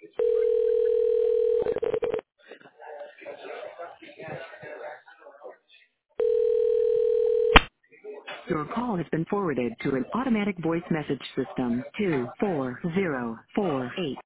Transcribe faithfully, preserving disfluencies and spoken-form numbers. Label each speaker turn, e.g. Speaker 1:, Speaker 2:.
Speaker 1: Your call has been forwarded to an automatic voice message system. two four zero four eight